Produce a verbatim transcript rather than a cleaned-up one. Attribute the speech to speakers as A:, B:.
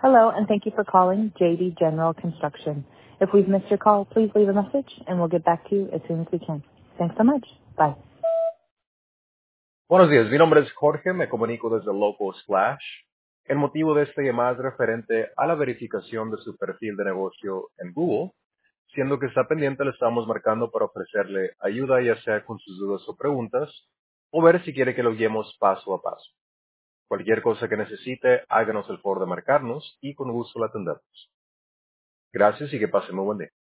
A: Hello, and thank you for calling J D General Construction. If we've missed your call, please leave a message, and we'll get back to you as soon as we can. Thanks so much. Bye.
B: Buenos días, mi nombre es Jorge, me comunico desde Loco Splash. El motivo de esta llamada es referente a la verificación de su perfil de negocio en Google, siendo que está pendiente le estamos marcando para ofrecerle ayuda ya sea con sus dudas o preguntas, o ver si quiere que lo guiemos paso a paso. Cualquier cosa que necesite, háganos el favor de marcarnos y con gusto la atendemos. Gracias y que pase muy buen día.